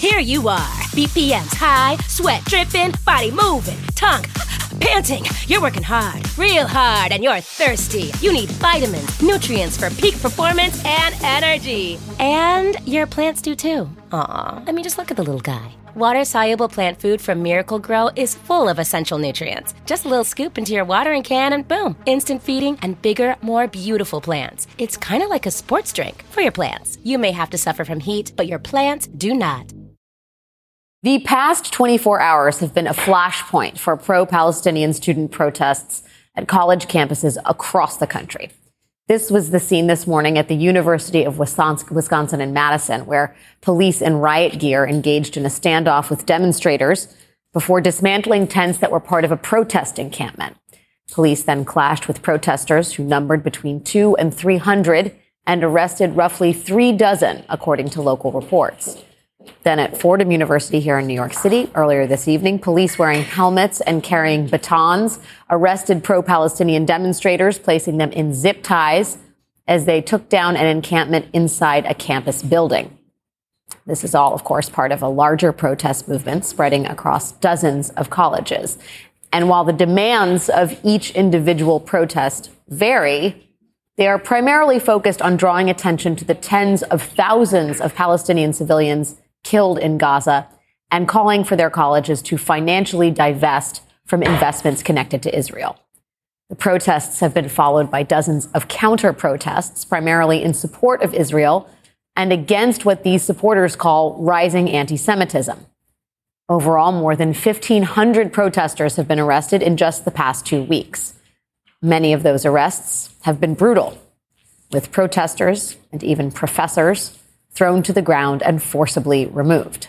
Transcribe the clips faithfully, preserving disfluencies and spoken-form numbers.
Here you are, B P Ms high, sweat dripping, body moving, tongue panting. You're working hard, real hard, and you're thirsty. You need vitamins, nutrients for peak performance and energy. And your plants do too. Aw, I mean, just look at the little guy. Water-soluble plant food from Miracle Grow is full of essential nutrients. Just a little scoop into your watering can and boom, instant feeding and bigger, more beautiful plants. It's kind of like a sports drink for your plants. You may have to suffer from heat, but your plants do not. The past twenty-four hours have been a flashpoint for pro-Palestinian student protests at college campuses across the country. This was the scene this morning at the University of Wisconsin in Madison, where police in riot gear engaged in a standoff with demonstrators before dismantling tents that were part of a protest encampment. Police then clashed with protesters who numbered between two and three hundred and arrested roughly three dozen, according to local reports. Then at Fordham University here in New York City, earlier this evening, police wearing helmets and carrying batons arrested pro-Palestinian demonstrators, placing them in zip ties as they took down an encampment inside a campus building. This is all, of course, part of a larger protest movement spreading across dozens of colleges. And while the demands of each individual protest vary, they are primarily focused on drawing attention to the tens of thousands of Palestinian civilians killed in Gaza and calling for their colleges to financially divest from investments connected to Israel. The protests have been followed by dozens of counter-protests, primarily in support of Israel and against what these supporters call rising anti-Semitism. Overall, more than fifteen hundred protesters have been arrested in just the past two weeks. Many of those arrests have been brutal, with protesters and even professors thrown to the ground and forcibly removed.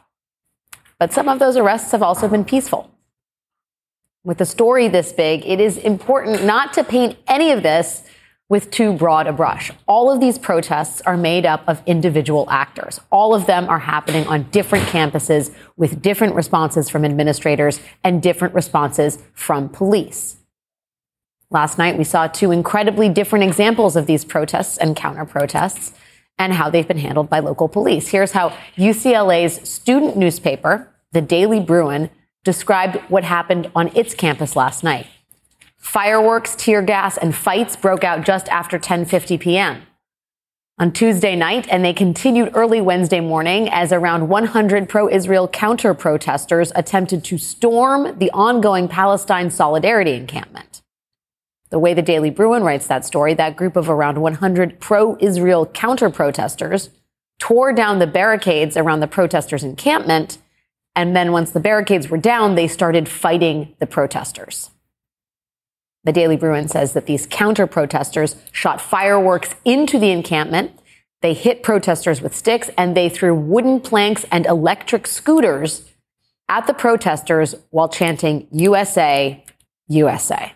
But some of those arrests have also been peaceful. With a story this big, it is important not to paint any of this with too broad a brush. All of these protests are made up of individual actors. All of them are happening on different campuses with different responses from administrators and different responses from police. Last night, we saw two incredibly different examples of these protests and counter-protests and how they've been handled by local police. Here's how U C L A's student newspaper, the Daily Bruin, described what happened on its campus last night. Fireworks, tear gas, and fights broke out just after ten fifty p.m. on Tuesday night, and they continued early Wednesday morning as around one hundred pro-Israel counter-protesters attempted to storm the ongoing Palestine Solidarity encampment. The way the Daily Bruin writes that story, that group of around one hundred pro-Israel counter-protesters tore down the barricades around the protesters' encampment, and then once the barricades were down, they started fighting the protesters. The Daily Bruin says that these counter-protesters shot fireworks into the encampment, they hit protesters with sticks, and they threw wooden planks and electric scooters at the protesters while chanting U S A, U S A.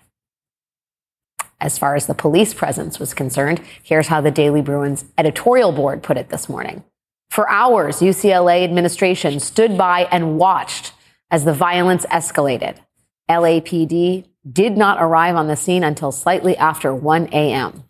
As far as the police presence was concerned, here's how the Daily Bruin's editorial board put it this morning. For hours, U C L A administration stood by and watched as the violence escalated. L A P D did not arrive on the scene until slightly after one a.m.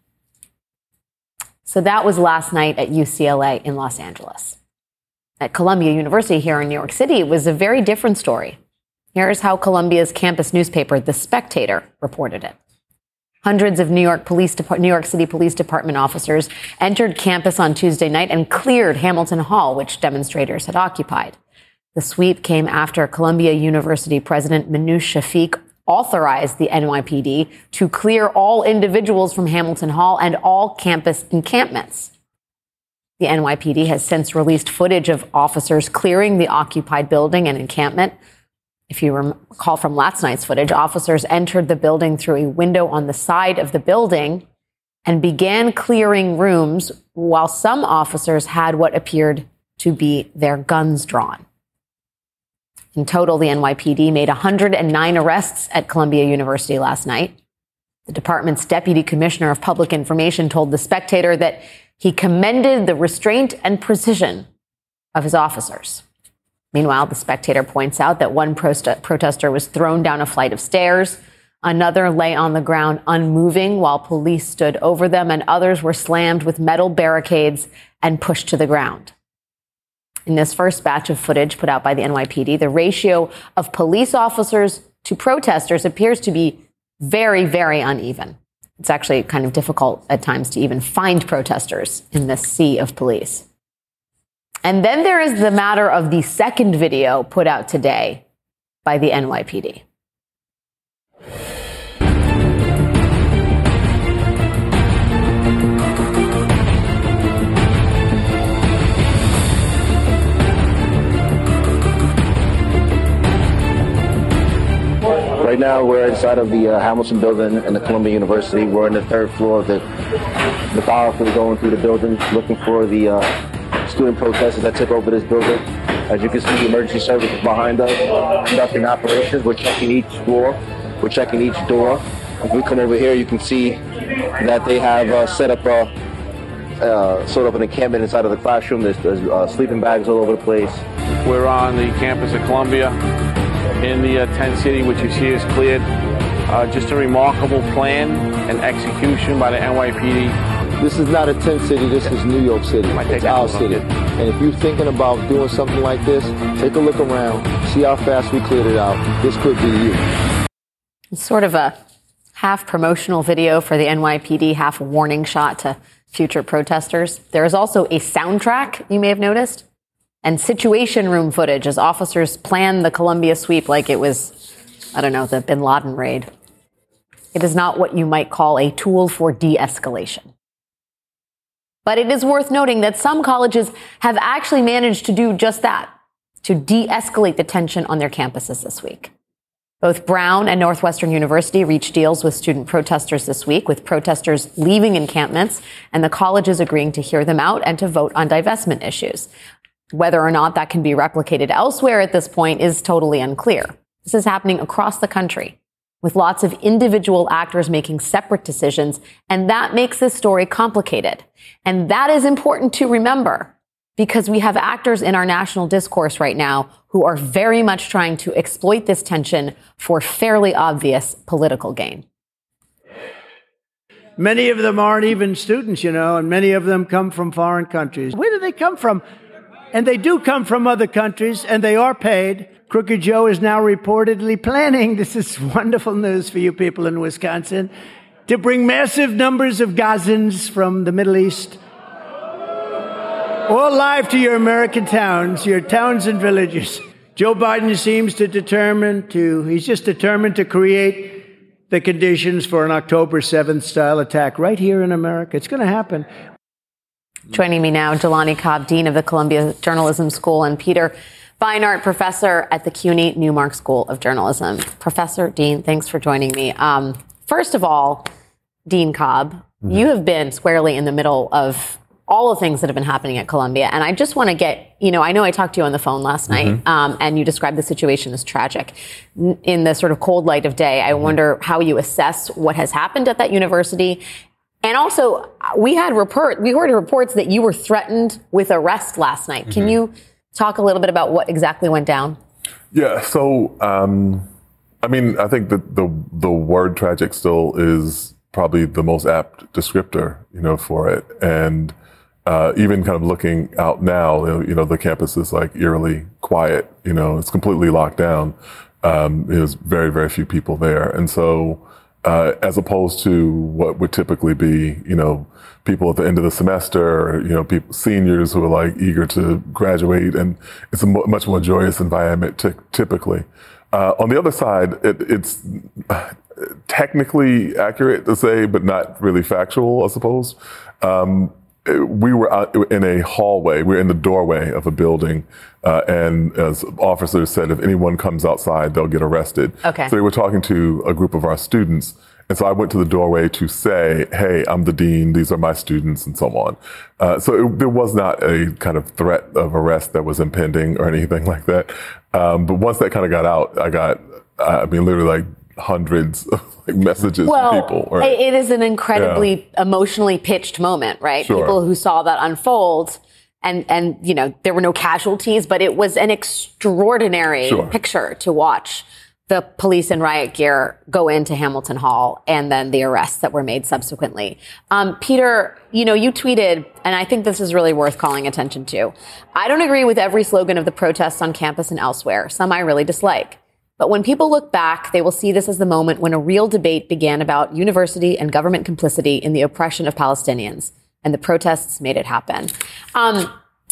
So that was last night at U C L A in Los Angeles. At Columbia University here in New York City, it was a very different story. Here's how Columbia's campus newspaper, The Spectator, reported it. Hundreds of New York Police Dep- New York City Police Department officers entered campus on Tuesday night and cleared Hamilton Hall, which demonstrators had occupied. The sweep came after Columbia University President Minouche Shafik authorized the N Y P D to clear all individuals from Hamilton Hall and all campus encampments. The N Y P D has since released footage of officers clearing the occupied building and encampment. If you recall from last night's footage, officers entered the building through a window on the side of the building and began clearing rooms while some officers had what appeared to be their guns drawn. In total, the N Y P D made one hundred nine arrests at Columbia University last night. The department's deputy commissioner of public information told The Spectator that he commended the restraint and precision of his officers. Meanwhile, The Spectator points out that one prost- protester was thrown down a flight of stairs, another lay on the ground unmoving while police stood over them, and others were slammed with metal barricades and pushed to the ground. In this first batch of footage put out by the N Y P D, the ratio of police officers to protesters appears to be very, very uneven. It's actually kind of difficult at times to even find protesters in this sea of police. And then there is the matter of the second video put out today by the N Y P D. Right now, we're inside of the uh, Hamilton building in the Columbia University. We're on the third floor of the methodically going through the building, looking for the uh, student protesters that took over this building. As you can see, the emergency services behind us conducting operations. We're checking each floor. We're checking each door. If we come over here, you can see that they have uh, set up a uh, sort of an encampment inside of the classroom. There's, there's uh, sleeping bags all over the place. We're on the campus of Columbia in the uh, tent city, which you see is cleared. Uh, just a remarkable plan and execution by the N Y P D. This is not a tent city, this is New York City. It's our city. And if you're thinking about doing something like this, take a look around, see how fast we cleared it out. This could be you. It's sort of a half promotional video for the N Y P D, half a warning shot to future protesters. There is also a soundtrack, you may have noticed, and situation room footage as officers plan the Columbia sweep like it was, I don't know, the Bin Laden raid. It is not what you might call a tool for de-escalation. But it is worth noting that some colleges have actually managed to do just that, to de-escalate the tension on their campuses this week. Both Brown and Northwestern University reached deals with student protesters this week, with protesters leaving encampments and the colleges agreeing to hear them out and to vote on divestment issues. Whether or not that can be replicated elsewhere at this point is totally unclear. This is happening across the country, with lots of individual actors making separate decisions, and that makes this story complicated. And that is important to remember, because we have actors in our national discourse right now who are very much trying to exploit this tension for fairly obvious political gain. Many of them aren't even students, you know, and many of them come from foreign countries. Where do they come from? And they do come from other countries, and they are paid. Crooked Joe is now reportedly planning, this is wonderful news for you people in Wisconsin, to bring massive numbers of Gazans from the Middle East, all live to your American towns, your towns and villages. Joe Biden seems to determine to, he's just determined to create the conditions for an October seventh style attack right here in America. It's going to happen. Joining me now, Jelani Cobb, Dean of the Columbia Journalism School, and Peter Beinart, Professor at the CUNY Newmark School of Journalism. Professor, Dean, thanks for joining me. Um, first of all, Dean Cobb, mm-hmm. you have been squarely in the middle of all the things that have been happening at Columbia. And I just want to get, you know, I know I talked to you on the phone last mm-hmm. night, um, and you described the situation as tragic. In the sort of cold light of day, I mm-hmm. wonder how you assess what has happened at that university. And also, we had report, we heard reports that you were threatened with arrest last night. Can mm-hmm. you talk a little bit about what exactly went down? Yeah, so, um, I mean, I think that the the word tragic still is probably the most apt descriptor, you know, for it. And uh, even kind of looking out now, you know, the campus is like eerily quiet, you know, it's completely locked down. Um, there's very, very few people there. And so, Uh, as opposed to what would typically be, you know, people at the end of the semester, you know, people, seniors who are like eager to graduate, and it's a mo- much more joyous environment t- typically. Uh, on the other side, it, it's technically accurate to say, but not really factual, I suppose. Um, we were out in a hallway. We were in the doorway of a building. Uh, and as officers said, if anyone comes outside, they'll get arrested. Okay. So they were talking to a group of our students. And so I went to the doorway to say, hey, I'm the dean. These are my students, and so on. Uh, so it, there was not a kind of threat of arrest that was impending or anything like that. Um, but once that kind of got out, I got, I mean, literally like hundreds of like messages well, from people. Right? It is an incredibly yeah. emotionally pitched moment, right? Sure. People who saw that unfold, and, and, you know, there were no casualties, but it was an extraordinary sure. picture to watch. the police in riot gear go into Hamilton Hall and then the arrests that were made subsequently. Um, Peter, you know, you tweeted, and I think this is really worth calling attention to. I don't agree with every slogan of the protests on campus and elsewhere. Some I really dislike. But when people look back, they will see this as the moment when a real debate began about university and government complicity in the oppression of Palestinians. And the protests made it happen. Um,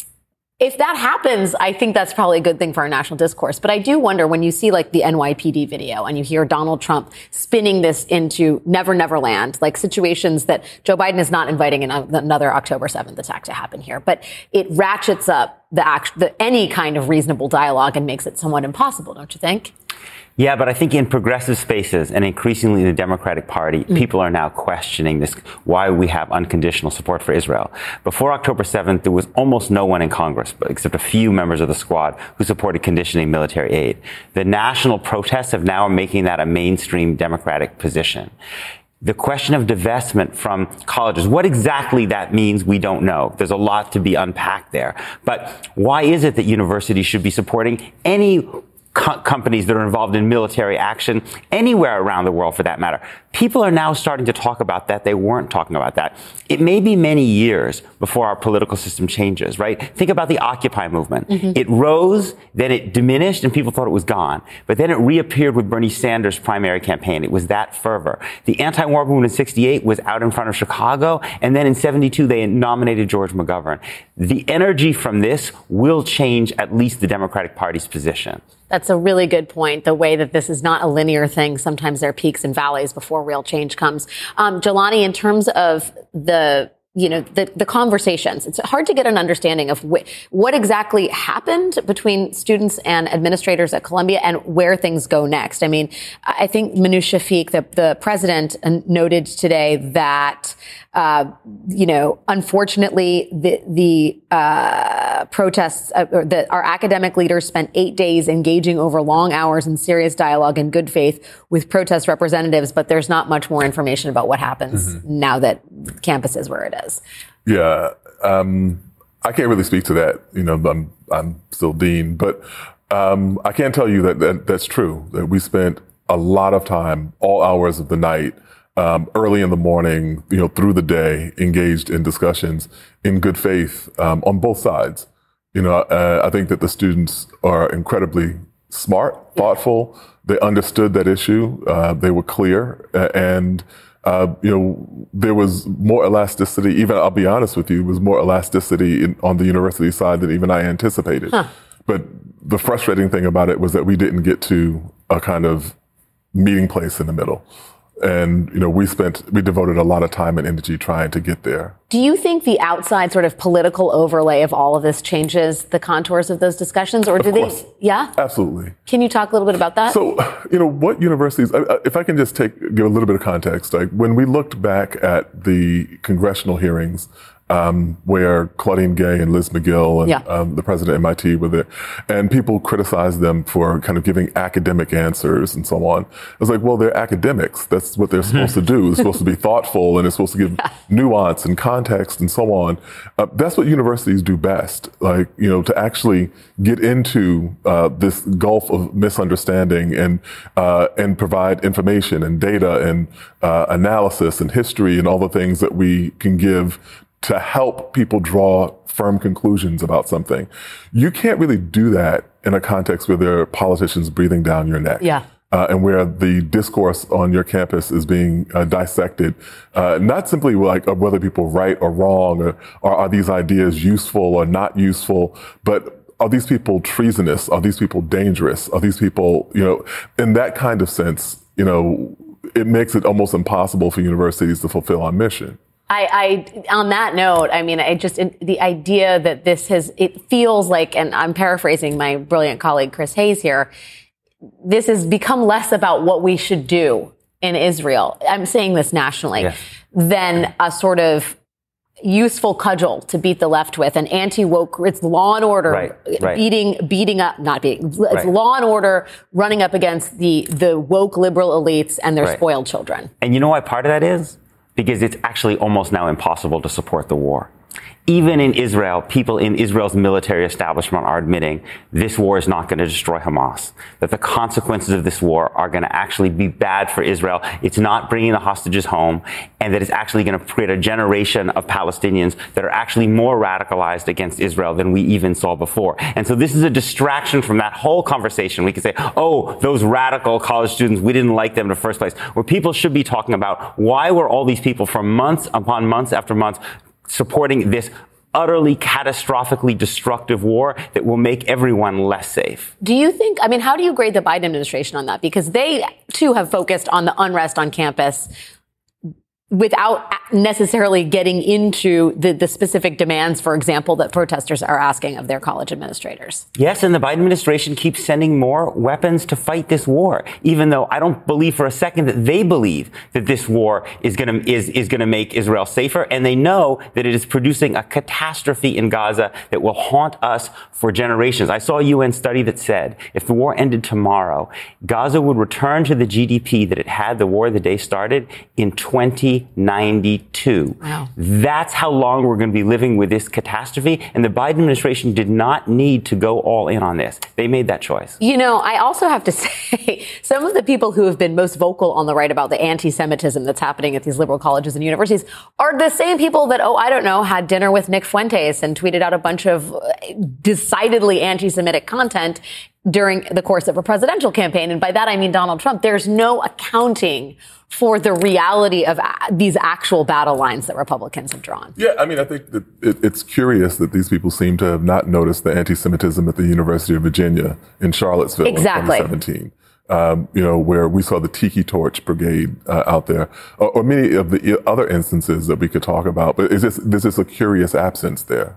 If that happens, I think that's probably a good thing for our national discourse. But I do wonder when you see like the N Y P D video and you hear Donald Trump spinning this into Never Never Land, like situations that Joe Biden is not inviting another October seventh attack to happen here. But it ratchets up the, act, the any kind of reasonable dialogue and makes it somewhat impossible, don't you think? Yeah, but I think in progressive spaces and increasingly in the Democratic Party, mm. people are now questioning this, why we have unconditional support for Israel. Before October seventh, there was almost no one in Congress, except a few members of the squad, who supported conditioning military aid. The national protests have now making that a mainstream Democratic position. The question of divestment from colleges, what exactly that means, we don't know. There's a lot to be unpacked there. But why is it that universities should be supporting any Co- companies that are involved in military action anywhere around the world, for that matter? People are now starting to talk about that. They weren't talking about that. It may be many years before our political system changes, right? Think about the Occupy movement. Mm-hmm. It rose, then it diminished, and people thought it was gone. But then it reappeared with Bernie Sanders' primary campaign. It was that fervor. The anti-war movement in sixty-eight was out in front of Chicago, and then in seventy-two, they nominated George McGovern. The energy from this will change at least the Democratic Party's position. That's a really good point, the way that this is not a linear thing. Sometimes there are peaks and valleys before real change comes. Um, Jelani, in terms of the, you know, the, the conversations, it's hard to get an understanding of wh- what exactly happened between students and administrators at Columbia and where things go next. I mean, I think Minouche Shafik, the, the president, noted today that, uh, you know, unfortunately, the, the, uh, protests, uh, or that our academic leaders spent eight days engaging over long hours in serious dialogue in good faith with protest representatives, but there's not much more information about what happens mm-hmm. now that campus is where it is. Yeah. Um, I can't really speak to that. You know, I'm, I'm still dean, but, um, I can tell you that, that that's true, that we spent a lot of time, all hours of the night, Um, early in the morning, you know, through the day, engaged in discussions in good faith um, on both sides. You know, uh, I think that the students are incredibly smart, thoughtful. They understood that issue. Uh, they were clear, uh, and uh, you know, there was more elasticity. Even I'll be honest with you, there was more elasticity in, on the university side than even I anticipated. Huh. But the frustrating thing about it was that we didn't get to a kind of meeting place in the middle. And, you know, we spent, we devoted a lot of time and energy trying to get there. Do you think the outside sort of political overlay of all of this changes the contours of those discussions? Or do of course. they, yeah? Absolutely. Can you talk a little bit about that? So, you know, what universities, if I can just take, give a little bit of context, like when we looked back at the congressional hearings, Um, where Claudine Gay and Liz McGill and yeah. um, the president of M I T were there, and people criticized them for kind of giving academic answers and so on. I was like, well, they're academics. That's what they're supposed to do. They're supposed to be thoughtful, and they're supposed to give yeah. nuance and context and so on. Uh, that's what universities do best. Like, you know, to actually get into uh, this gulf of misunderstanding and uh, and provide information and data and uh, analysis and history and all the things that we can give to help people draw firm conclusions about something. You can't really do that in a context where there are politicians breathing down your neck. Yeah. Uh, and where the discourse on your campus is being uh, dissected, uh, not simply like of whether people are right or wrong, or, or are these ideas useful or not useful, but are these people treasonous? Are these people dangerous? Are these people, you know, in that kind of sense, you know, it makes it almost impossible for universities to fulfill our mission. I, I, on that note, I mean, I just, the idea that this has, it feels like, and I'm paraphrasing my brilliant colleague, Chris Hayes here, this has become less about what we should do in Israel. I'm saying this nationally, yes. than a sort of useful cudgel to beat the left with, an anti-woke, it's law and order, right, right. beating, beating up, not beating, it's right. law and order running up against the, the woke liberal elites and their right. spoiled children. And you know why part of that is? Because it's actually almost now impossible to support the war. Even in Israel, people in Israel's military establishment are admitting this war is not going to destroy Hamas, that the consequences of this war are going to actually be bad for Israel. It's not bringing the hostages home, and that it's actually going to create a generation of Palestinians that are actually more radicalized against Israel than we even saw before. And so this is a distraction from that whole conversation. We can say, oh, those radical college students, we didn't like them in the first place, where people should be talking about why were all these people for months upon months after months supporting this utterly catastrophically destructive war that will make everyone less safe. Do you think, I mean, how do you grade the Biden administration on that? Because they, too, have focused on the unrest on campus without necessarily getting into the, the specific demands, for example, that protesters are asking of their college administrators. Yes, and the Biden administration keeps sending more weapons to fight this war, even though I don't believe for a second that they believe that this war is going to is, is going to make Israel safer, and they know that it is producing a catastrophe in Gaza that will haunt us for generations. I saw a U N study that said if the war ended tomorrow, Gaza would return to the G D P that it had the war the day started in twenty ninety-two. Wow. That's how long we're going to be living with this catastrophe. And the Biden administration did not need to go all in on this. They made that choice. You know, I also have to say, some of the people who have been most vocal on the right about the anti-Semitism that's happening at these liberal colleges and universities are the same people that, oh, I don't know, had dinner with Nick Fuentes and tweeted out a bunch of decidedly anti-Semitic content during the course of a presidential campaign. And by that, I mean Donald Trump. There's no accounting for the reality of a- these actual battle lines that Republicans have drawn. Yeah, I mean, I think that it, it's curious that these people seem to have not noticed the anti-Semitism at the University of Virginia in Charlottesville exactly. in twenty seventeen. Um, you know, where we saw the Tiki Torch Brigade uh, out there, or, or many of the other instances that we could talk about. But it's just, there's just a curious absence there.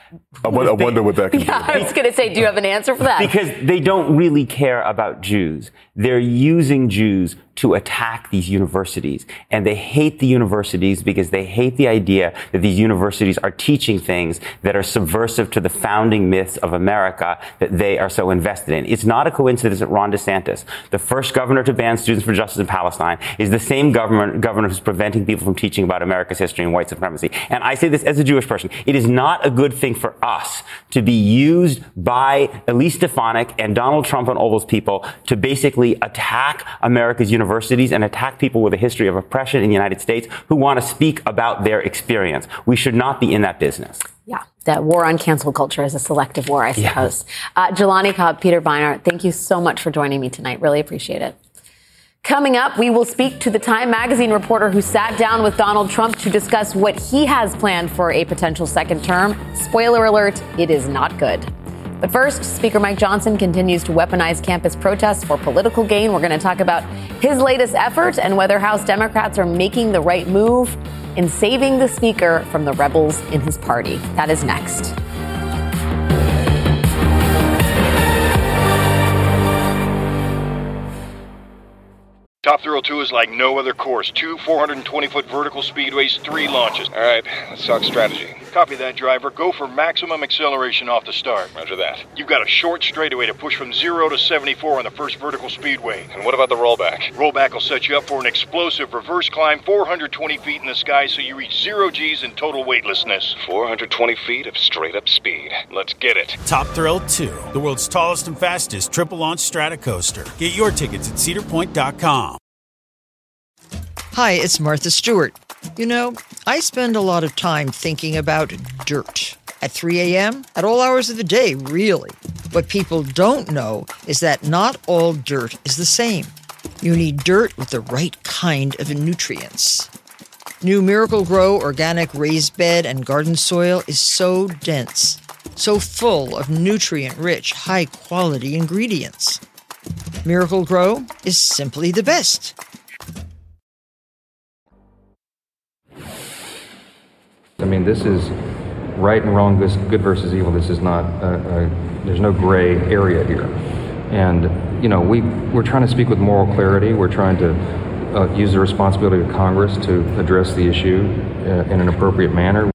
I wonder, I wonder what that could yeah, be. I was going to say, do you have an answer for that? Because they don't really care about Jews. They're using Jews to attack these universities. And they hate the universities because they hate the idea that these universities are teaching things that are subversive to the founding myths of America that they are so invested in. It's not a coincidence that Ron DeSantis, the first governor to ban Students for Justice in Palestine, is the same governor, governor who's preventing people from teaching about America's history and white supremacy. And I say this as a Jewish person. It is not a good thing for us to be used by Elise Stefanik and Donald Trump and all those people to basically attack America's universities and attack people with a history of oppression in the United States who want to speak about their experience. We should not be in that business. Yeah, that war on cancel culture is a selective war, I suppose. Yeah. Uh, Jelani Cobb, Peter Beinart, thank you so much for joining me tonight. Really appreciate it. Coming up, we will speak to the Time Magazine reporter who sat down with Donald Trump to discuss what he has planned for a potential second term. Spoiler alert, it is not good. But first, Speaker Mike Johnson continues to weaponize campus protests for political gain. We're going to talk about his latest effort and whether House Democrats are making the right move in saving the speaker from the rebels in his party. That is next. Top Thrill two is like no other course. Two four hundred twenty foot vertical speedways, three launches. All right, let's talk strategy. Copy that, driver. Go for maximum acceleration off the start. Roger that. You've got a short straightaway to push from zero to seventy-four on the first vertical speedway. And what about the rollback? Rollback will set you up for an explosive reverse climb four hundred twenty feet in the sky so you reach zero G's in total weightlessness. four hundred twenty feet of straight-up speed. Let's get it. Top Thrill two, the world's tallest and fastest triple-launch stratocoaster. Get your tickets at cedar point dot com. Hi, it's Martha Stewart. You know, I spend a lot of time thinking about dirt. At three a.m., at all hours of the day, really. What people don't know is that not all dirt is the same. You need dirt with the right kind of nutrients. New Miracle Grow organic raised bed and garden soil is so dense, so full of nutrient-rich, high-quality ingredients. Miracle Grow is simply the best. I mean, this is right and wrong, this good versus evil. This is not, a, a, there's no gray area here. And, you know, we, we're trying to speak with moral clarity. We're trying to uh, use the responsibility of Congress to address the issue uh, in an appropriate manner.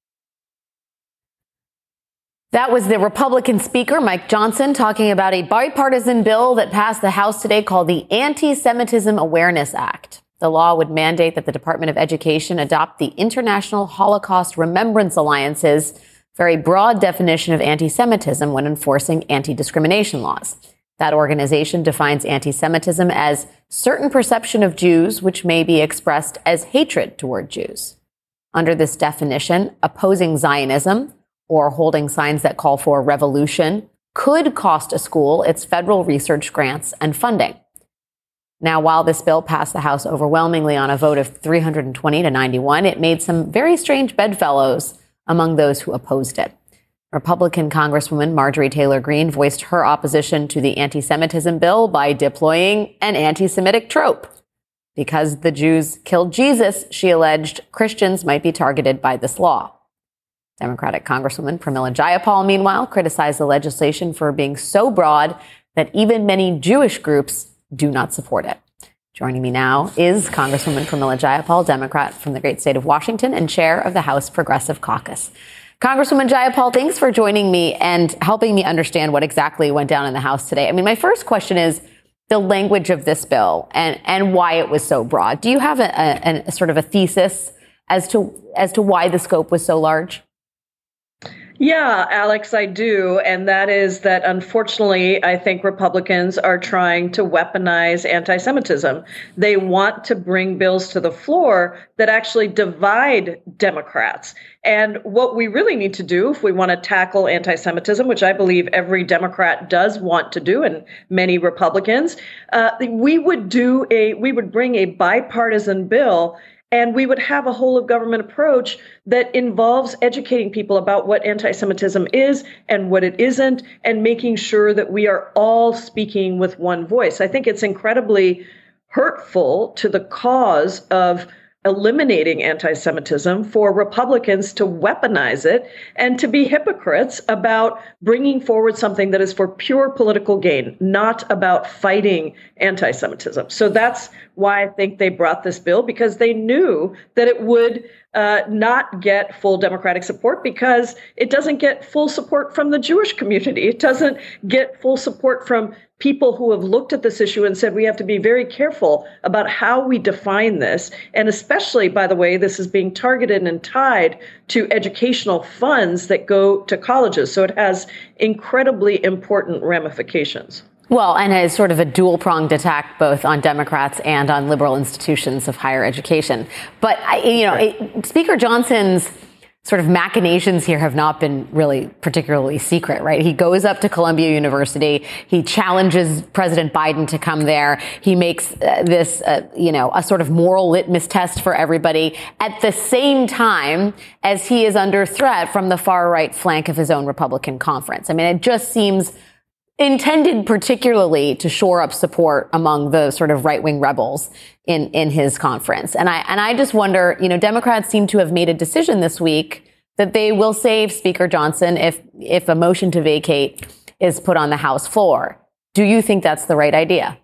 That was the Republican Speaker, Mike Johnson, talking about a bipartisan bill that passed the House today called the Anti-Semitism Awareness Act. The law would mandate that the Department of Education adopt the International Holocaust Remembrance Alliance's very broad definition of anti-Semitism when enforcing anti-discrimination laws. That organization defines anti-Semitism as certain perception of Jews which may be expressed as hatred toward Jews. Under this definition, opposing Zionism or holding signs that call for revolution could cost a school its federal research grants and funding. Now, while this bill passed the House overwhelmingly on a vote of three hundred twenty to ninety-one, it made some very strange bedfellows among those who opposed it. Republican Congresswoman Marjorie Taylor Greene voiced her opposition to the anti-Semitism bill by deploying an anti-Semitic trope. Because the Jews killed Jesus, she alleged Christians might be targeted by this law. Democratic Congresswoman Pramila Jayapal, meanwhile, criticized the legislation for being so broad that even many Jewish groups do not support it. Joining me now is Congresswoman Pramila Jayapal, Democrat from the great state of Washington and chair of the House Progressive Caucus. Congresswoman Jayapal, thanks for joining me and helping me understand what exactly went down in the House today. I mean, my first question is the language of this bill and, and why it was so broad. Do you have a, a, a sort of a thesis as to as to why the scope was so large? Yeah, Alex, I do. And that is that, unfortunately, I think Republicans are trying to weaponize anti-Semitism. They want to bring bills to the floor that actually divide Democrats. And what we really need to do if we want to tackle anti-Semitism, which I believe every Democrat does want to do, and many Republicans, uh, we would do a we would bring a bipartisan bill. And we would have a whole of government approach that involves educating people about what anti-Semitism is and what it isn't, and making sure that we are all speaking with one voice. I think it's incredibly hurtful to the cause of eliminating anti-Semitism for Republicans to weaponize it and to be hypocrites about bringing forward something that is for pure political gain, not about fighting anti-Semitism. So that's why I think they brought this bill, because they knew that it would uh, not get full Democratic support, because it doesn't get full support from the Jewish community. It doesn't get full support from people who have looked at this issue and said we have to be very careful about how we define this. And especially, by the way, this is being targeted and tied to educational funds that go to colleges. So it has incredibly important ramifications. Well, and it's sort of a dual-pronged attack both on Democrats and on liberal institutions of higher education. But, you know, it, Speaker Johnson's sort of machinations here have not been really particularly secret, right? He goes up to Columbia University. He challenges President Biden to come there. He makes uh, this, uh, you know, a sort of moral litmus test for everybody at the same time as he is under threat from the far right flank of his own Republican conference. I mean, it just seems intended particularly to shore up support among the sort of right-wing rebels in, in his conference. And I, and I just wonder, you know, Democrats seem to have made a decision this week that they will save Speaker Johnson if, if a motion to vacate is put on the House floor. Do you think that's the right idea?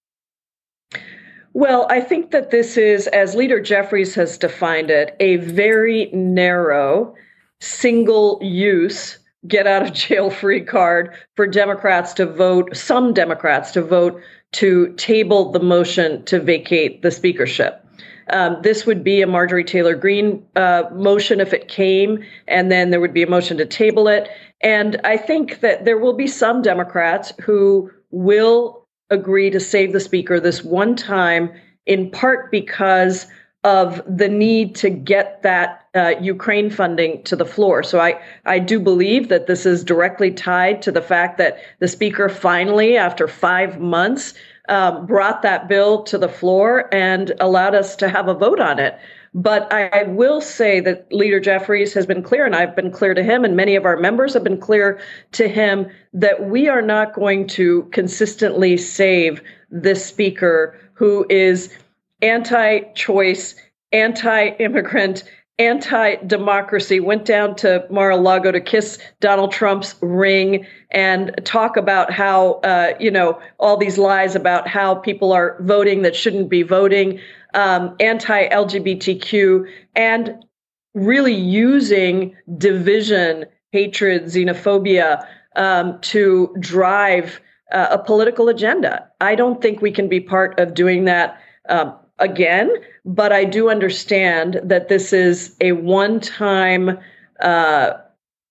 Well, I think that this is, as Leader Jeffries has defined it, a very narrow, single-use get out of jail free card for Democrats to vote, some Democrats to vote to table the motion to vacate the speakership. Um, this would be a Marjorie Taylor Greene uh, motion if it came, and then there would be a motion to table it. And I think that there will be some Democrats who will agree to save the speaker this one time, in part because of the need to get that uh, Ukraine funding to the floor. So I, I do believe that this is directly tied to the fact that the speaker finally, after five months, um, brought that bill to the floor and allowed us to have a vote on it. But I, I will say that Leader Jeffries has been clear, and I've been clear to him, and many of our members have been clear to him, that we are not going to consistently save this speaker who is anti-choice, anti-immigrant, anti-democracy, went down to Mar-a-Lago to kiss Donald Trump's ring and talk about how, uh, you know, all these lies about how people are voting that shouldn't be voting, um, anti-L G B T Q, and really using division, hatred, xenophobia um, to drive uh, a political agenda. I don't think we can be part of doing that um, again, but I do understand that this is a one-time uh,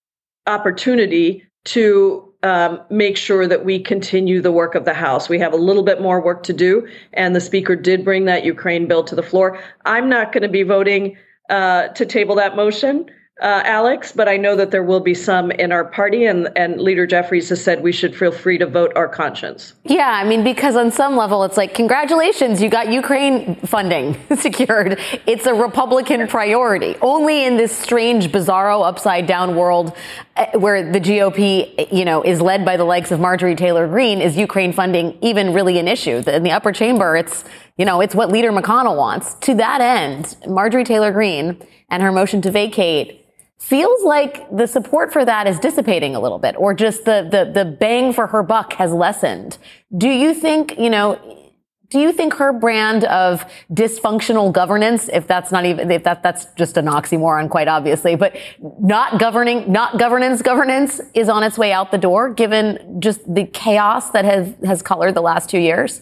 opportunity to um, make sure that we continue the work of the House. We have a little bit more work to do, and the Speaker did bring that Ukraine bill to the floor. I'm not going to be voting uh, to table that motion, uh, Alex, but I know that there will be some in our party, and, and Leader Jeffries has said we should feel free to vote our conscience. Yeah, I mean, because on some level, it's like, congratulations, you got Ukraine funding secured. It's a Republican priority. Only in this strange, bizarro, upside-down world where the G O P, you know, is led by the likes of Marjorie Taylor Greene, is Ukraine funding even really an issue? In the upper chamber, it's, you know, it's what Leader McConnell wants. To that end, Marjorie Taylor Greene and her motion to vacate feels like the support for that is dissipating a little bit, or just the, the, the bang for her buck has lessened. Do you think, you know, do you think her brand of dysfunctional governance, if that's not even, if that, that's just an oxymoron, quite obviously, but not governing, not governance, governance is on its way out the door, given just the chaos that has, has colored the last two years?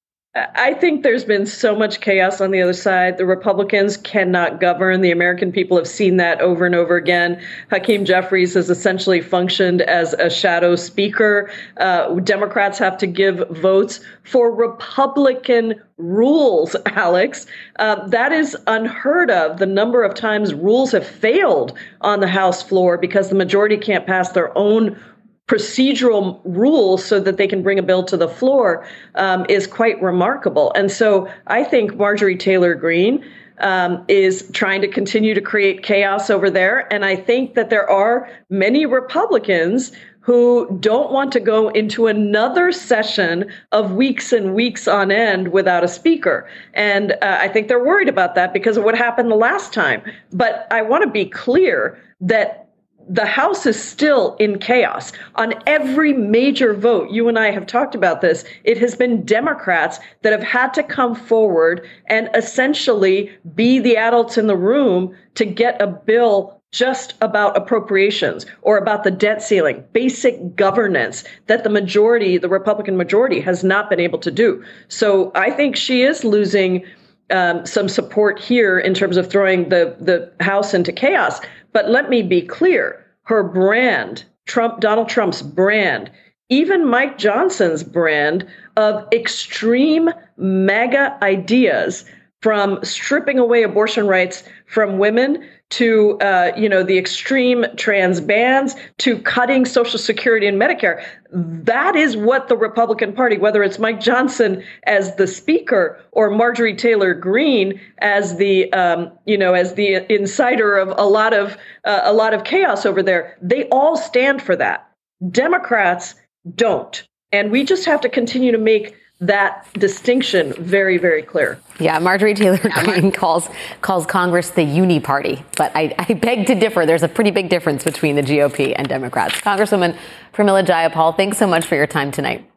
I think there's been so much chaos on the other side. The Republicans cannot govern. The American people have seen that over and over again. Hakeem Jeffries has essentially functioned as a shadow speaker. Uh, Democrats have to give votes for Republican rules, Alex. Uh, that is unheard of. The number of times rules have failed on the House floor because the majority can't pass their own procedural rules so that they can bring a bill to the floor um, is quite remarkable. And so I think Marjorie Taylor Greene um, is trying to continue to create chaos over there. And I think that there are many Republicans who don't want to go into another session of weeks and weeks on end without a speaker. And uh, I think they're worried about that because of what happened the last time. But I want to be clear that the House is still in chaos. On every major vote, you and I have talked about this, it has been Democrats that have had to come forward and essentially be the adults in the room to get a bill just about appropriations or about the debt ceiling, basic governance that the majority, the Republican majority, has not been able to do. So I think she is losing um, some support here in terms of throwing the, the House into chaos. But let me be clear, her brand, Trump, Donald Trump's brand, even Mike Johnson's brand of extreme MAGA ideas, from stripping away abortion rights from women to, uh, you know, the extreme trans bans to cutting Social Security and Medicare. That is what the Republican Party, whether it's Mike Johnson as the speaker or Marjorie Taylor Greene as the, um, you know, as the insider of a lot of uh, a lot of chaos over there, they all stand for that. Democrats don't. And we just have to continue to make that distinction very, very clear. Yeah, Marjorie Taylor Greene calls calls Congress the uni party, but I, I beg to differ. There's a pretty big difference between the G O P and Democrats. Congresswoman Pramila Jayapal, thanks so much for your time tonight.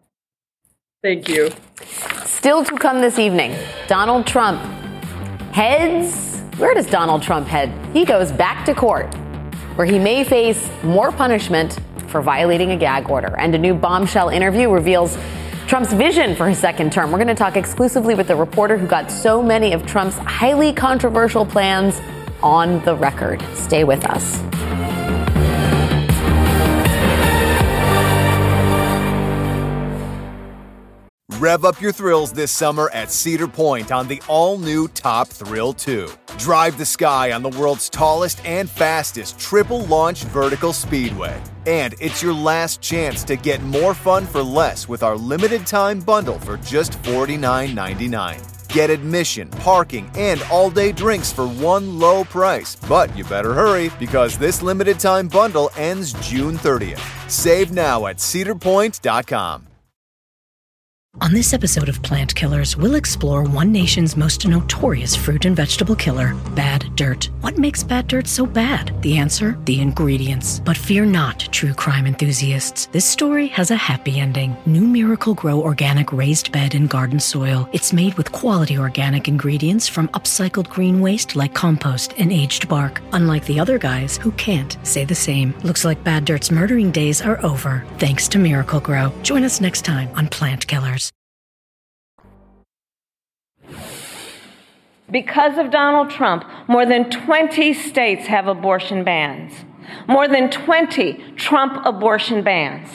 Thank you. Still to come this evening, Donald Trump heads. Where does Donald Trump head? He goes back to court, where he may face more punishment for violating a gag order. And a new bombshell interview reveals Trump's vision for his second term. We're going to talk exclusively with the reporter who got so many of Trump's highly controversial plans on the record. Stay with us. Rev up your thrills this summer at Cedar Point on the all-new Top Thrill two. Drive the sky on the world's tallest and fastest triple-launch vertical speedway. And it's your last chance to get more fun for less with our limited-time bundle for just forty-nine ninety-nine. Get admission, parking, and all-day drinks for one low price. But you better hurry, because this limited-time bundle ends June thirtieth. Save now at cedar point dot com. On this episode of Plant Killers, we'll explore one nation's most notorious fruit and vegetable killer, bad dirt. What makes bad dirt so bad? The answer? The ingredients. But fear not, true crime enthusiasts. This story has a happy ending. New Miracle Grow organic raised bed and garden soil. It's made with quality organic ingredients from upcycled green waste like compost and aged bark. Unlike the other guys who can't say the same. Looks like bad dirt's murdering days are over, thanks to Miracle Grow. Join us next time on Plant Killers. Because of Donald Trump, more than twenty states have abortion bans. more than twenty Trump abortion bans.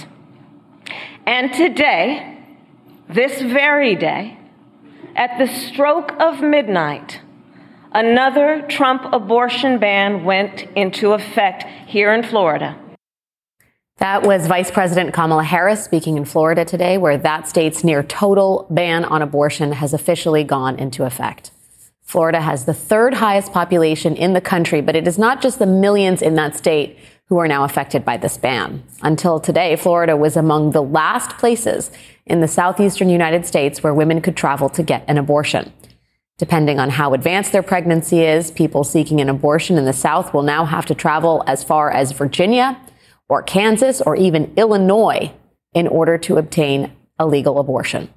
And today, this very day, at the stroke of midnight, another Trump abortion ban went into effect here in Florida. That was Vice President Kamala Harris speaking in Florida today, where that state's near total ban on abortion has officially gone into effect. Florida has the third highest population in the country, but it is not just the millions in that state who are now affected by this ban. Until today, Florida was among the last places in the southeastern United States where women could travel to get an abortion. Depending on how advanced their pregnancy is, people seeking an abortion in the South will now have to travel as far as Virginia or Kansas or even Illinois in order to obtain a legal abortion.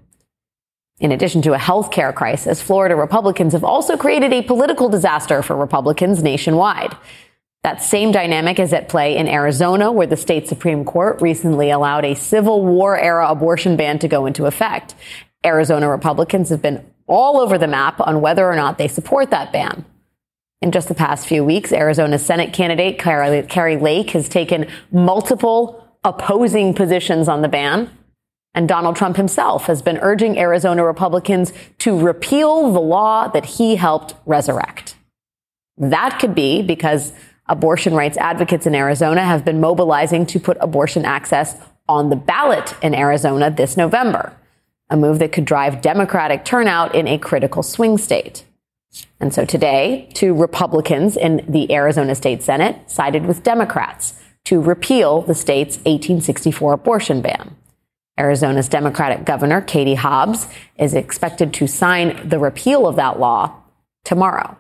In addition to a health care crisis, Florida Republicans have also created a political disaster for Republicans nationwide. That same dynamic is at play in Arizona, where the state Supreme Court recently allowed a Civil War-era abortion ban to go into effect. Arizona Republicans have been all over the map on whether or not they support that ban. In just the past few weeks, Arizona's Senate candidate Kari Lake has taken multiple opposing positions on the ban. And Donald Trump himself has been urging Arizona Republicans to repeal the law that he helped resurrect. That could be because abortion rights advocates in Arizona have been mobilizing to put abortion access on the ballot in Arizona this November, a move that could drive Democratic turnout in a critical swing state. And so today, two Republicans in the Arizona State Senate sided with Democrats to repeal the state's eighteen sixty-four abortion ban. Arizona's Democratic Governor, Katie Hobbs, is expected to sign the repeal of that law tomorrow.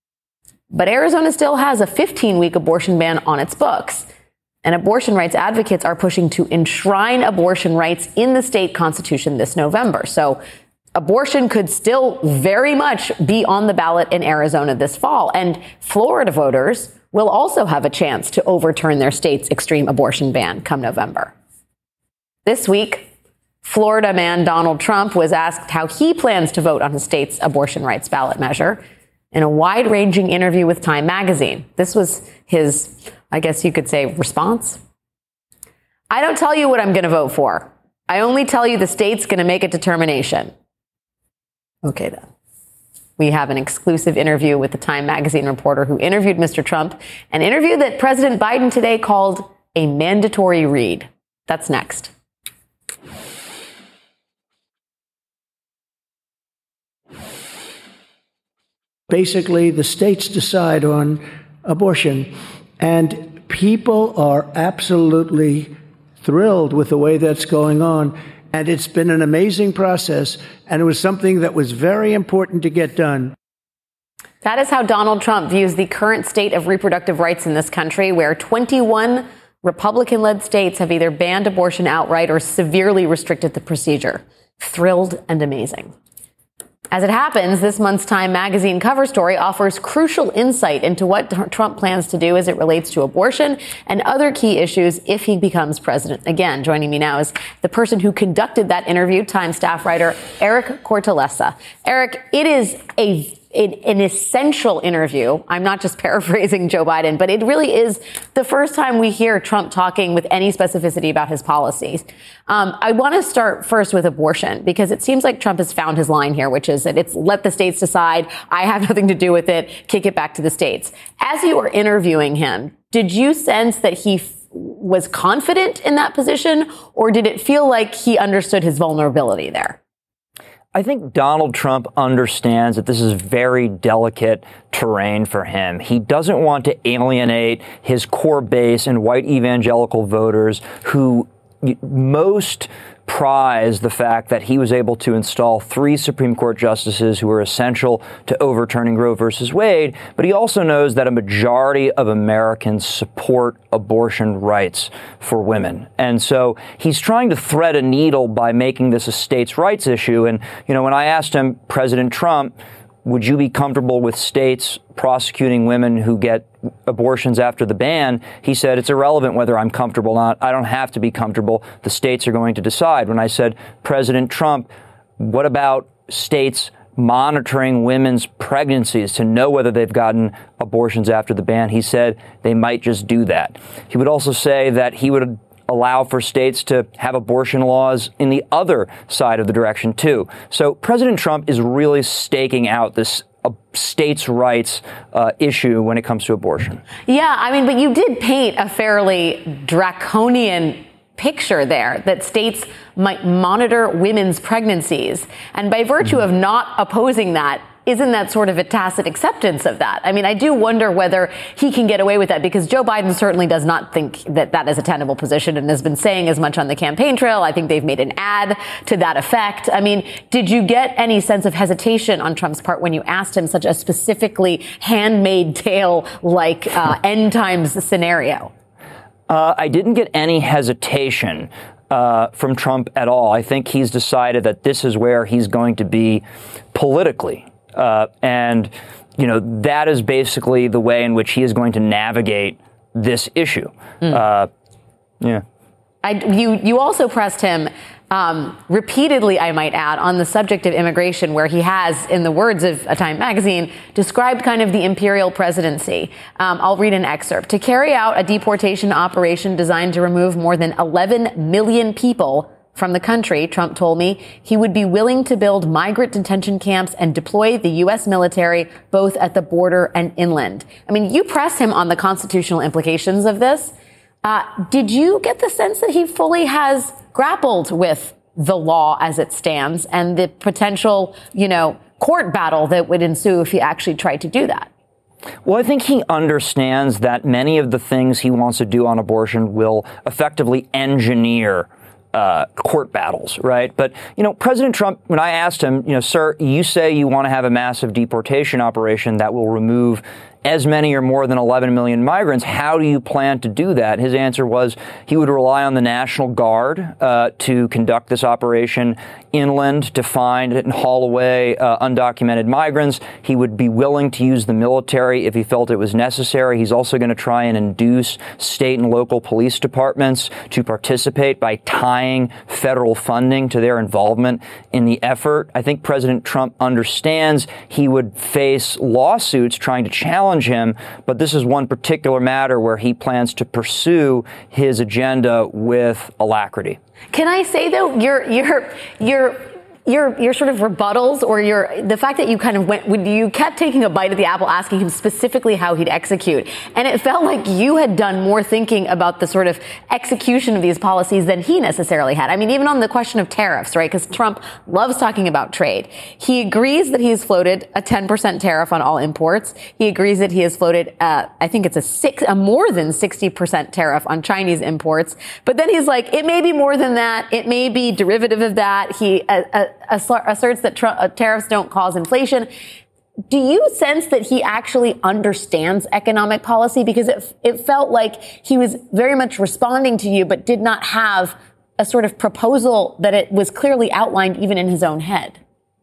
But Arizona still has a fifteen-week abortion ban on its books, and abortion rights advocates are pushing to enshrine abortion rights in the state constitution this November. So abortion could still very much be on the ballot in Arizona this fall, and Florida voters will also have a chance to overturn their state's extreme abortion ban come November. This week, Florida man Donald Trump was asked how he plans to vote on his state's abortion rights ballot measure in a wide-ranging interview with Time magazine. This was his, I guess you could say, response. I don't tell you what I'm going to vote for. I only tell you the state's going to make a determination. Okay, then. We have an exclusive interview with the Time magazine reporter who interviewed Mister Trump, an interview that President Biden today called a mandatory read. That's next. Basically, the states decide on abortion, and people are absolutely thrilled with the way that's going on. And it's been an amazing process, and it was something that was very important to get done. That is how Donald Trump views the current state of reproductive rights in this country, where twenty-one Republican-led states have either banned abortion outright or severely restricted the procedure. Thrilled and amazing. As it happens, this month's Time magazine cover story offers crucial insight into what Trump plans to do as it relates to abortion and other key issues if he becomes president again. Joining me now is the person who conducted that interview, Time staff writer Eric Cortellessa. Eric, it is a an essential interview. I'm not just paraphrasing Joe Biden, but it really is the first time we hear Trump talking with any specificity about his policies. Um, I want to start first with abortion, because it seems like Trump has found his line here, which is that it's let the states decide. I have nothing to do with it. Kick it back to the states. As you were interviewing him, did you sense that he f- was confident in that position, or did it feel like he understood his vulnerability there? I think Donald Trump understands that this is very delicate terrain for him. He doesn't want to alienate his core base and white evangelical voters who most prize the fact that he was able to install three Supreme Court justices who were essential to overturning Roe versus Wade. But he also knows that a majority of Americans support abortion rights for women. And so he's trying to thread a needle by making this a states' rights issue. And, you know, when I asked him, President Trump, would you be comfortable with states prosecuting women who get abortions after the ban? He said, it's irrelevant whether I'm comfortable or not. I don't have to be comfortable. The states are going to decide. When I said, President Trump, what about states monitoring women's pregnancies to know whether they've gotten abortions after the ban. He said they might just do that. He would also say that he would allow for states to have abortion laws in the other side of the direction, too. So President Trump is really staking out this uh, states' rights uh, issue when it comes to abortion. Yeah, I mean, but you did paint a fairly draconian picture there that states might monitor women's pregnancies. And by virtue of not opposing that, isn't that sort of a tacit acceptance of that? I mean, I do wonder whether he can get away with that, because Joe Biden certainly does not think that that is a tenable position and has been saying as much on the campaign trail. I think they've made an ad to that effect. I mean, did you get any sense of hesitation on Trump's part when you asked him such a specifically Handmaid's Tale-like uh, end times scenario? Uh, I didn't get any hesitation uh, from Trump at all. I think he's decided that this is where he's going to be politically. Uh, and, you know, that is basically the way in which he is going to navigate this issue. Mm. Uh, yeah. I, you, you also pressed him um, repeatedly, I might add, on the subject of immigration, where he has, in the words of a Time magazine, described kind of the imperial presidency. Um, I'll read an excerpt. To carry out a deportation operation designed to remove more than eleven million people from the country, Trump told me, he would be willing to build migrant detention camps and deploy the U S military both at the border and inland. I mean, you press him on the constitutional implications of this. Uh, did you get the sense that he fully has grappled with the law as it stands and the potential, you know, court battle that would ensue if he actually tried to do that? Well, I think he understands that many of the things he wants to do on abortion will effectively engineer Uh, court battles, right? But, you know, President Trump, when I asked him, you know, sir, you say you want to have a massive deportation operation that will remove as many or more than eleven million migrants. How do you plan to do that? His answer was he would rely on the National Guard uh, to conduct this operation inland to find and haul away uh, undocumented migrants. He would be willing to use the military if he felt it was necessary. He's also going to try and induce state and local police departments to participate by tying federal funding to their involvement in the effort. I think President Trump understands he would face lawsuits trying to challenge him, but this is one particular matter where he plans to pursue his agenda with alacrity. Can I say, though, your your your your your sort of rebuttals, or your the fact that you kind of went, when you kept taking a bite of the apple, asking him specifically how he'd execute, and it felt like you had done more thinking about the sort of execution of these policies than he necessarily had. I mean, even on the question of tariffs, right? Because Trump loves talking about trade. He agrees that he has floated a ten percent tariff on all imports. He agrees that he has floated, uh, I think it's a six, a more than sixty percent tariff on Chinese imports. But then he's like, it may be more than that. It may be derivative of that. He uh, uh, asserts that tr- uh, tariffs don't cause inflation. Do you sense that he actually understands economic policy? Because it, it felt like he was very much responding to you, but did not have a sort of proposal that it was clearly outlined even in his own head.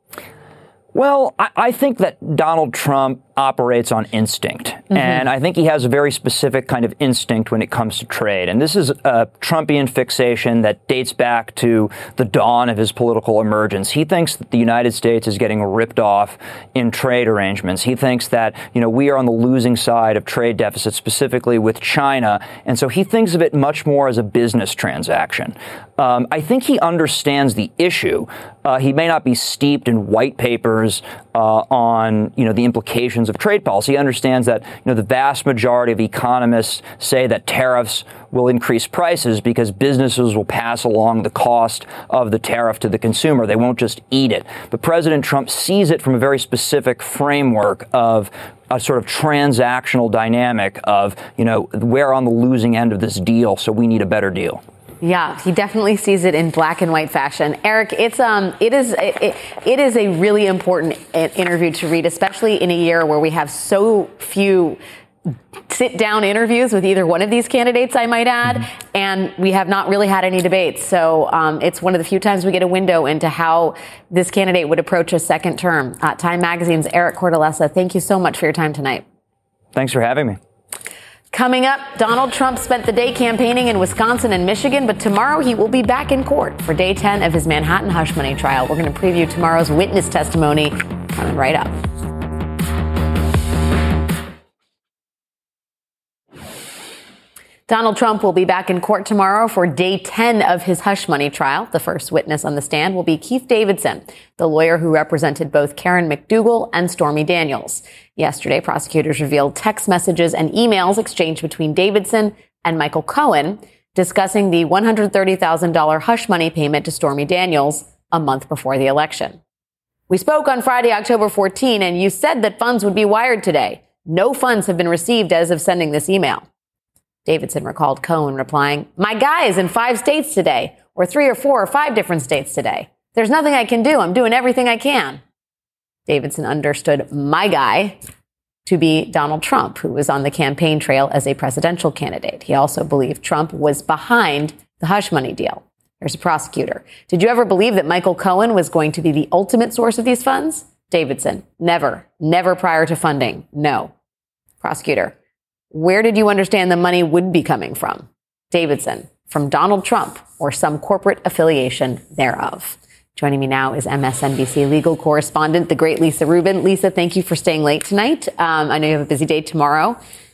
Well, I, I think that Donald Trump operates on instinct. Mm-hmm. And I think he has a very specific kind of instinct when it comes to trade. And this is a Trumpian fixation that dates back to the dawn of his political emergence. He thinks that the United States is getting ripped off in trade arrangements. He thinks that, you know, we are on the losing side of trade deficits, specifically with China. And so he thinks of it much more as a business transaction. Um, I think he understands the issue. Uh, he may not be steeped in white papers uh, on, you know, the implications of trade policy. He understands that, you know, the vast majority of economists say that tariffs will increase prices because businesses will pass along the cost of the tariff to the consumer. They won't just eat it. But President Trump sees it from a very specific framework of a sort of transactional dynamic of, you know, we're on the losing end of this deal, so we need a better deal. Yeah, he definitely sees it in black and white fashion. Eric, it's um, it is it, it is a really important interview to read, especially in a year where we have so few sit-down interviews with either one of these candidates, I might add, mm-hmm. and we have not really had any debates. So um, it's one of the few times we get a window into how this candidate would approach a second term. Uh, Time Magazine's Eric Cortellessa, thank you so much for your time tonight. Thanks for having me. Coming up, Donald Trump spent the day campaigning in Wisconsin and Michigan, but tomorrow he will be back in court for day ten of his Manhattan hush money trial. We're going to preview tomorrow's witness testimony Coming right up. Donald Trump will be back in court tomorrow for day ten of his hush money trial. The first witness on the stand will be Keith Davidson, the lawyer who represented both Karen McDougal and Stormy Daniels. Yesterday, prosecutors revealed text messages and emails exchanged between Davidson and Michael Cohen discussing the one hundred thirty thousand dollars hush money payment to Stormy Daniels a month before the election. We spoke on Friday, October fourteenth, and you said that funds would be wired today. No funds have been received as of sending this email. Davidson recalled Cohen replying, "My guy is in five states today, or three or four or five different states today. There's nothing I can do. I'm doing everything I can." Davidson understood "my guy" to be Donald Trump, who was on the campaign trail as a presidential candidate. He also believed Trump was behind the hush money deal. Here's a prosecutor. "Did you ever believe that Michael Cohen was going to be the ultimate source of these funds?" Davidson, "Never. Never prior to funding. No." Prosecutor, "Where did you understand the money would be coming from?" Davidson, "From Donald Trump or some corporate affiliation thereof." Joining me now is M S N B C legal correspondent, the great Lisa Rubin. Lisa, thank you for staying late tonight. Um, I know you have a busy day tomorrow.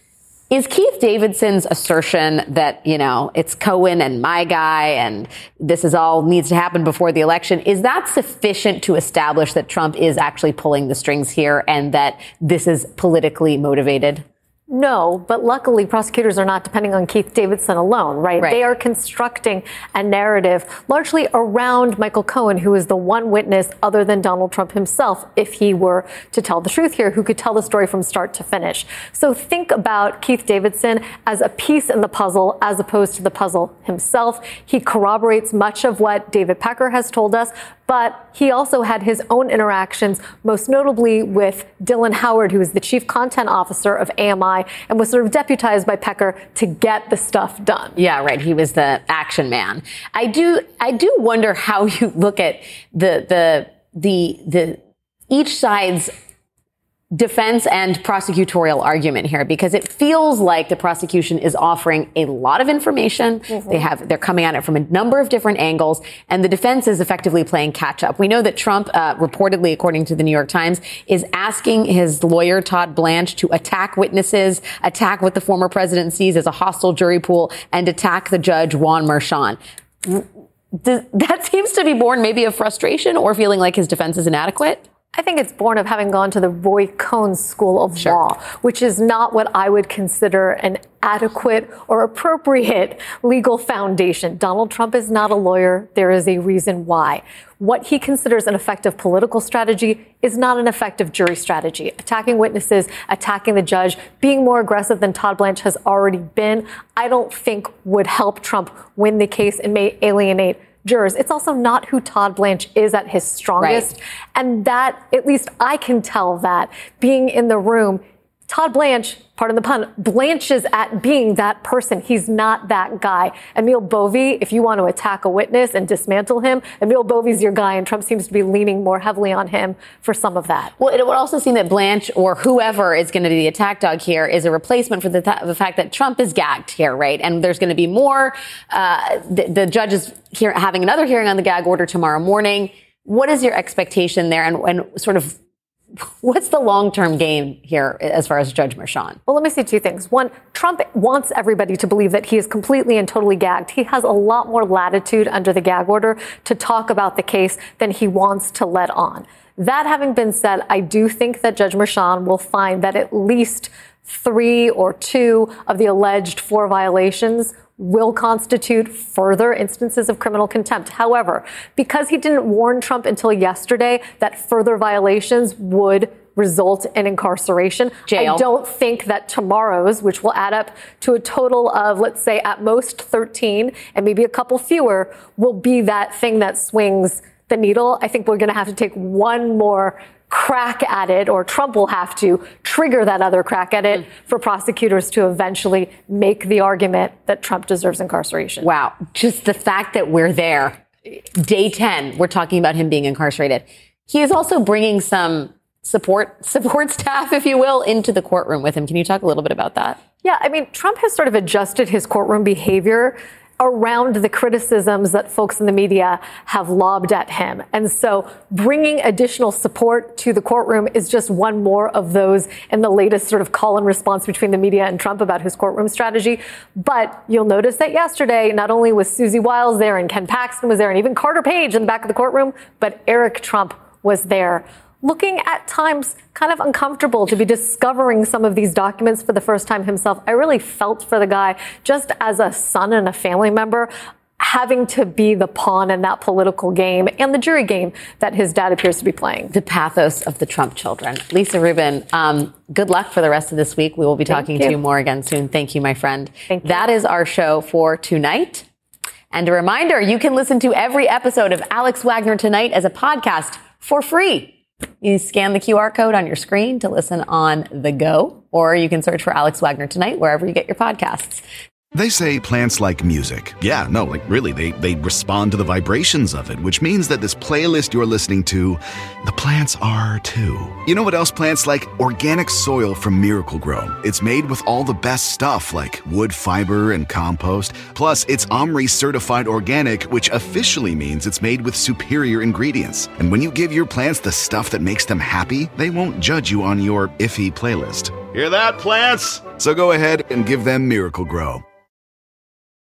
Is Keith Davidson's assertion that, you know, it's Cohen and my guy and this is all needs to happen before the election, is that sufficient to establish that Trump is actually pulling the strings here and that this is politically motivated? No, but luckily prosecutors are not depending on Keith Davidson alone, right? Right. They are constructing a narrative largely around Michael Cohen, who is the one witness other than Donald Trump himself, if he were to tell the truth here, who could tell the story from start to finish. So think about Keith Davidson as a piece in the puzzle as opposed to the puzzle himself. He corroborates much of what David Pecker has told us, but he also had his own interactions, most notably with Dylan Howard, who is the chief content officer of A M I and was sort of deputized by Pecker to get the stuff done. Yeah, right. He was the action man. I do, I do wonder how you look at the, the, the, the, each side's defense and prosecutorial argument here, because it feels like the prosecution is offering a lot of information. Mm-hmm. They have, they're coming at it from a number of different angles, and the defense is effectively playing catch up. We know that Trump, uh, reportedly, according to the New York Times, is asking his lawyer, Todd Blanche, to attack witnesses, attack what the former president sees as a hostile jury pool, and attack the judge, Juan Merchan. That seems to be born maybe of frustration or feeling like his defense is inadequate. I think it's born of having gone to the Roy Cohn School of sure. Law, which is not what I would consider an adequate or appropriate legal foundation. Donald Trump is not a lawyer. There is a reason why. What he considers an effective political strategy is not an effective jury strategy. Attacking witnesses, attacking the judge, being more aggressive than Todd Blanche has already been, I don't think would help Trump win the case and may alienate jurors. It's also not who Todd Blanche is at his strongest. Right. And that, at least I can tell that being in the room, Todd Blanche, pardon the pun, blanches at being that person. He's not that guy. Emil Bovee, if you want to attack a witness and dismantle him, Emil Bovee's your guy, and Trump seems to be leaning more heavily on him for some of that. Well, it would also seem that Blanche or whoever is going to be the attack dog here is a replacement for the, th- the fact that Trump is gagged here, right? And there's going to be more. Uh, the, the judge is here having another hearing on the gag order tomorrow morning. What is your expectation there, and, and sort of what's the long-term game here as far as Judge Merchan? Well, let me say two things. One, Trump wants everybody to believe that he is completely and totally gagged. He has a lot more latitude under the gag order to talk about the case than he wants to let on. That having been said, I do think that Judge Merchan will find that at least three or two of the alleged four violations will constitute further instances of criminal contempt. However, because he didn't warn Trump until yesterday that further violations would result in incarceration, jail, I don't think that tomorrow's, which will add up to a total of, let's say, at most thirteen, and maybe a couple fewer, will be that thing that swings the needle. I think we're going to have to take one more crack at it, or Trump will have to trigger that other crack at it for prosecutors to eventually make the argument that Trump deserves incarceration. Wow. Just the fact that we're there, day ten, we're talking about him being incarcerated. He is also bringing some support, support staff, if you will, into the courtroom with him. Can you talk a little bit about that? Yeah, I mean, Trump has sort of adjusted his courtroom behavior around the criticisms that folks in the media have lobbed at him. And so bringing additional support to the courtroom is just one more of those in the latest sort of call and response between the media and Trump about his courtroom strategy. But you'll notice that yesterday, not only was Susie Wiles there and Ken Paxton was there and even Carter Page in the back of the courtroom, but Eric Trump was there, looking at times kind of uncomfortable to be discovering some of these documents for the first time himself. I really felt for the guy, just as a son and a family member, having to be the pawn in that political game and the jury game that his dad appears to be playing. The pathos of the Trump children. Lisa Rubin, um, good luck for the rest of this week. We will be talking to you more again soon. Thank you, my friend. Thank you. That is our show for tonight. And a reminder, you can listen to every episode of Alex Wagner Tonight as a podcast for free. You scan the Q R code on your screen to listen on the go, or you can search for Alex Wagner Tonight wherever you get your podcasts. They say plants like music. Yeah, no, like really, they, they respond to the vibrations of it, which means that this playlist you're listening to, the plants are too. You know what else plants like? Organic soil from Miracle Grow. It's made with all the best stuff like wood fiber and compost. Plus, it's OMRI certified organic, which officially means it's made with superior ingredients. And when you give your plants the stuff that makes them happy, they won't judge you on your iffy playlist. Hear that, plants? So go ahead and give them Miracle Grow.